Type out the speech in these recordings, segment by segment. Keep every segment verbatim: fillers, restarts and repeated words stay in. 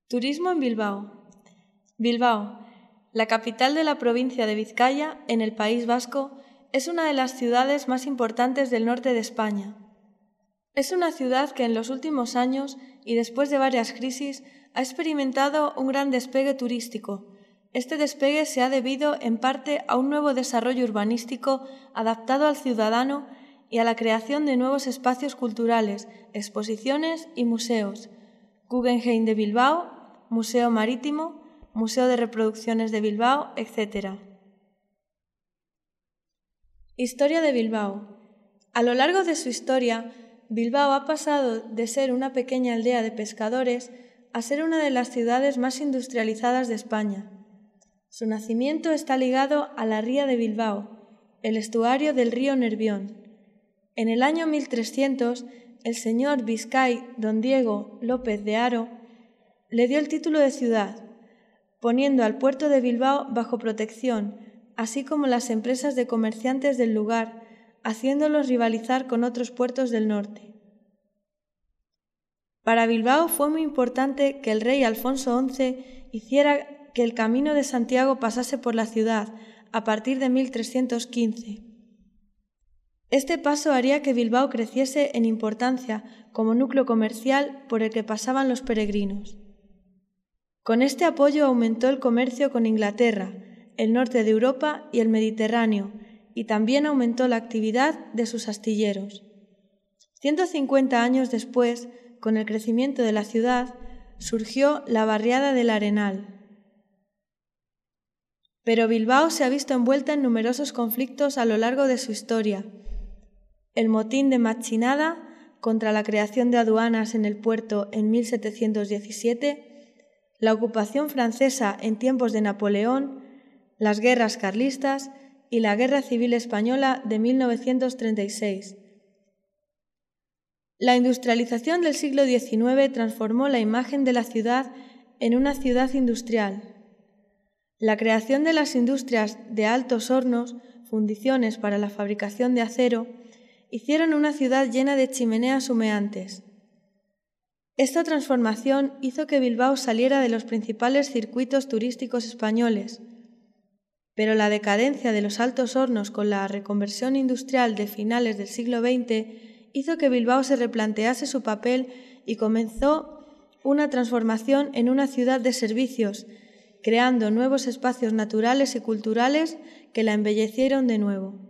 Turismo en Bilbao. Bilbao, la capital de la provincia de Vizcaya, en el País Vasco, es una de las ciudades más importantes del norte de España. Es una ciudad que en los últimos años, y después de varias crisis, ha experimentado un gran despegue turístico. Este despegue se ha debido en parte a un nuevo desarrollo urbanístico adaptado al ciudadano y a la creación de nuevos espacios culturales, exposiciones y museos. Guggenheim de Bilbao, Museo Marítimo, Museo de Reproducciones de Bilbao, etcétera. Historia de Bilbao. A lo largo de su historia, Bilbao ha pasado de ser una pequeña aldea de pescadores a ser una de las ciudades más industrializadas de España. Su nacimiento está ligado a la ría de Bilbao, el estuario del río Nervión. En el año mil trescientos, el señor Vizcay don Diego López de Haro le dio el título de ciudad, poniendo al puerto de Bilbao bajo protección, así como las empresas de comerciantes del lugar, haciéndolos rivalizar con otros puertos del norte. Para Bilbao fue muy importante que el rey Alfonso once hiciera que el Camino de Santiago pasase por la ciudad a partir de mil trescientos quince. Este paso haría que Bilbao creciese en importancia como núcleo comercial por el que pasaban los peregrinos. Con este apoyo aumentó el comercio con Inglaterra, el norte de Europa y el Mediterráneo, y también aumentó la actividad de sus astilleros. ciento cincuenta años después, con el crecimiento de la ciudad, surgió la barriada del Arenal. Pero Bilbao se ha visto envuelta en numerosos conflictos a lo largo de su historia. El motín de Matxinada contra la creación de aduanas en el puerto en mil setecientos diecisiete, la ocupación francesa en tiempos de Napoleón, las guerras carlistas y la Guerra Civil Española de mil novecientos treinta y seis. La industrialización del siglo diecinueve transformó la imagen de la ciudad en una ciudad industrial. La creación de las industrias de altos hornos, fundiciones para la fabricación de acero, hicieron una ciudad llena de chimeneas humeantes. Esta transformación hizo que Bilbao saliera de los principales circuitos turísticos españoles, pero la decadencia de los altos hornos con la reconversión industrial de finales del siglo veinte hizo que Bilbao se replantease su papel y comenzó una transformación en una ciudad de servicios, creando nuevos espacios naturales y culturales que la embellecieron de nuevo.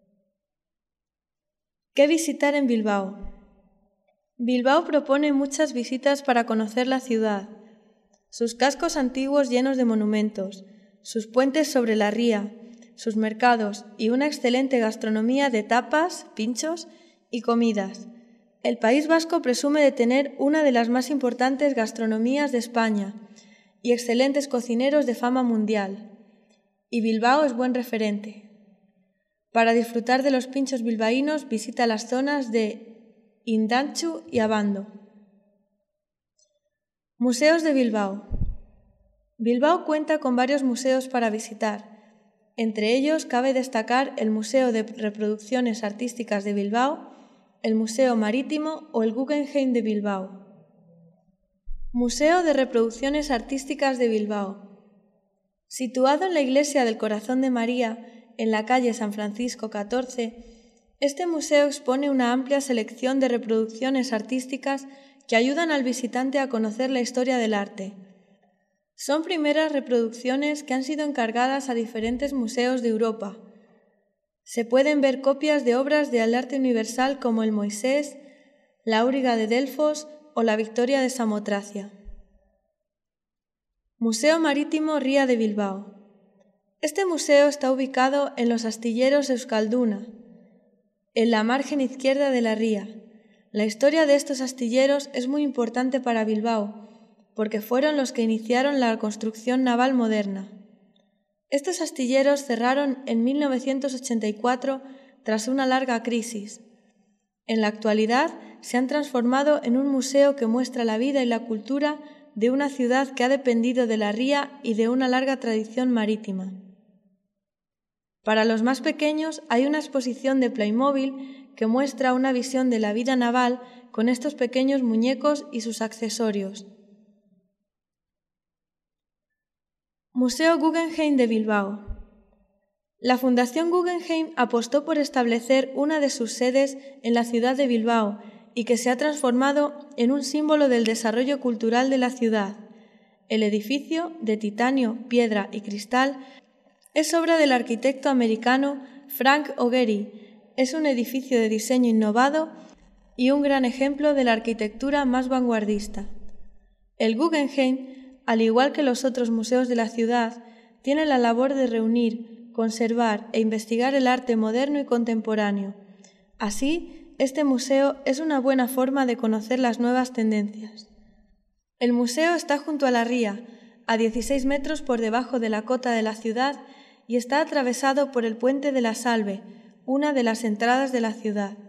¿Qué visitar en Bilbao? Bilbao propone muchas visitas para conocer la ciudad, sus cascos antiguos llenos de monumentos, sus puentes sobre la ría, sus mercados y una excelente gastronomía de tapas, pinchos y comidas. El País Vasco presume de tener una de las más importantes gastronomías de España y excelentes cocineros de fama mundial, y Bilbao es buen referente. Para disfrutar de los pinchos bilbaínos, visita las zonas de Indautxu y Abando. Museos de Bilbao. Bilbao cuenta con varios museos para visitar. Entre ellos cabe destacar el Museo de Reproducciones Artísticas de Bilbao, el Museo Marítimo o el Guggenheim de Bilbao. Museo de Reproducciones Artísticas de Bilbao. Situado en la Iglesia del Corazón de María, en la calle San Francisco catorce, este museo expone una amplia selección de reproducciones artísticas que ayudan al visitante a conocer la historia del arte. Son primeras reproducciones que han sido encargadas a diferentes museos de Europa. Se pueden ver copias de obras del arte universal como el Moisés, la Auriga de Delfos o la Victoria de Samotracia. Museo Marítimo Ría de Bilbao. Este museo está ubicado en los astilleros Euskalduna, en la margen izquierda de la ría. La historia de estos astilleros es muy importante para Bilbao, porque fueron los que iniciaron la construcción naval moderna. Estos astilleros cerraron en mil novecientos ochenta y cuatro tras una larga crisis. En la actualidad se han transformado en un museo que muestra la vida y la cultura de una ciudad que ha dependido de la ría y de una larga tradición marítima. Para los más pequeños hay una exposición de Playmobil que muestra una visión de la vida naval con estos pequeños muñecos y sus accesorios. Museo Guggenheim de Bilbao. La Fundación Guggenheim apostó por establecer una de sus sedes en la ciudad de Bilbao y que se ha transformado en un símbolo del desarrollo cultural de la ciudad. El edificio, de titanio, piedra y cristal, es obra del arquitecto americano Frank O'Gehry. Es un edificio de diseño innovado y un gran ejemplo de la arquitectura más vanguardista. El Guggenheim, al igual que los otros museos de la ciudad, tiene la labor de reunir, conservar e investigar el arte moderno y contemporáneo. Así, este museo es una buena forma de conocer las nuevas tendencias. El museo está junto a la ría, a dieciséis metros por debajo de la cota de la ciudad, y está atravesado por el Puente de la Salve, una de las entradas de la ciudad.